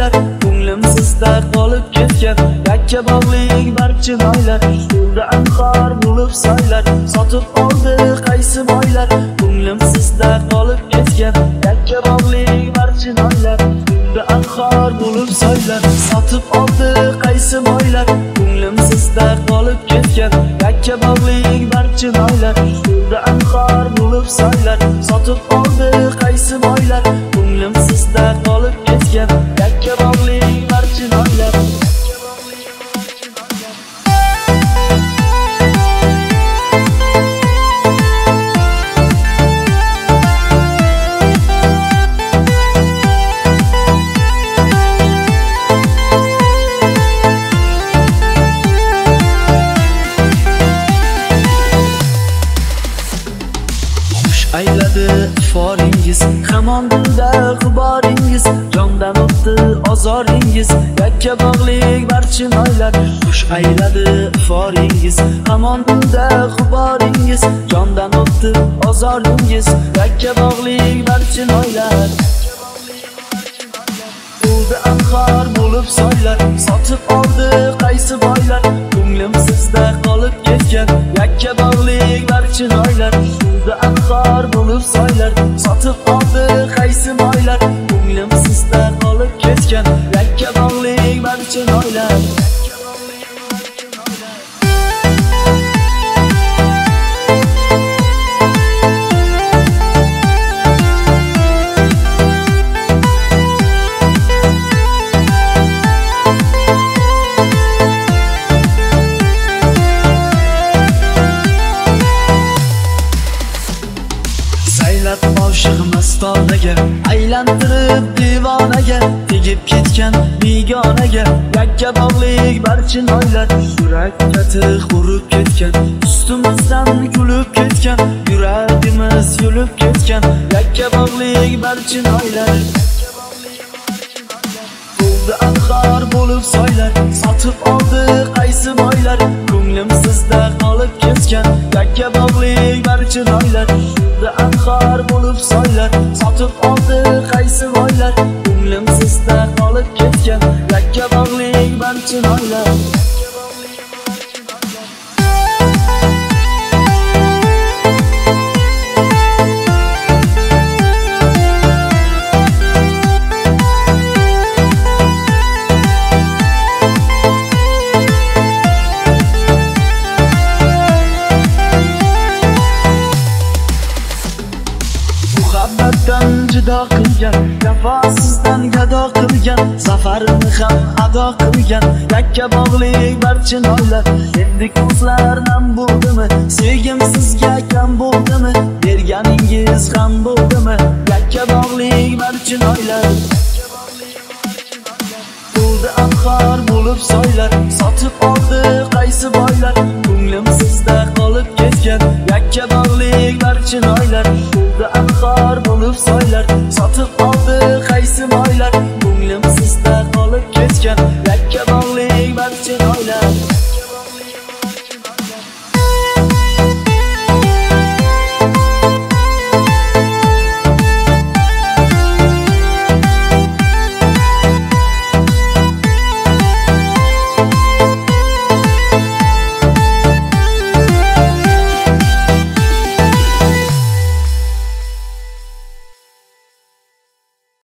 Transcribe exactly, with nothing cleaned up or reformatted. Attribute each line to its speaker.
Speaker 1: soylar, ko'nglim sizda qolib ketgan. Yakka bog'lik barcha noylar, yo'lda anhor bo'lib soylar. Sotib oldi qaysi boylar, ko'nglim sizda qolib ketgan. Yakka bog'lik barcha noylar, yo'lda anhor bo'lib soylar. Sotib oldi qaysi boylar, ko'nglim sizda qolib ketgan. Yakka bog'lik barcha noylar, yo'lda anhor bo'lib soylar. Sotib oldi qaysi boylar, ko'nglim sizda qolib ketgan. Yakka bog'lik barcha noylar. Ayladi foringiz, hamon dilda g'uboringiz, jondan o'tdi ozoringiz. Yakka bog'lik barcha noylar, xush ayladi foringiz, hamon dilda g'uboringiz, jondan o'tdi ozoringiz. Yakka bog'lik barcha noylar, bo'ldi anhor bo'lib soylar. Sotib oldi qaysi boylar, ko'nglim sizda qolib ketgan. Yakka bog'lik barcha noylar, bo'ldi anhor bo'lib soylar. Sotib oldi qaysi boylar, ko'nglim sizda qolib ketgan. Yakka bog'lik barcha noylar. Oshiq mastonaga, aylantirib divonaga, tegib ketgan begonaga. Yakka bog'lik barcha noylar, yurakka tig' urib ketgan. Ustimizdan kulib ketgan, yuragimiz yulib ketgan. Yakka bog'lik barcha noylar, bo'ldi anhor bo'lib soylar. Sotib oldi qaysi boylar, ko'nglim sizda qolib ketgan. Yakka bog'lik barcha noylar, bo'ldi anhor bo'lib soylar. Sotib oldi qaysi boylar, ko'nglim sizda qolib ketgan. Yakka bog'lik barcha noylar. Muhabbatdan judo qilgan, vafosizdan gado qilgan, zafarini ham ado qilgan. Yakka bog'lik barcha noylar, endi ko'zlar nam bo'ldimi? Sevgim sizga kam bo'ldimi? Berganingiz ham bo'ldimi? Yakka bog'lik barcha noylar, bo'ldi anhor bo'lib soylar. Sotib oldi qaysi boylar, ko'nglim sizda qolib ketgan. Yakka bog'lik barcha noylar, bo'ldi anhor bo'lib soylar.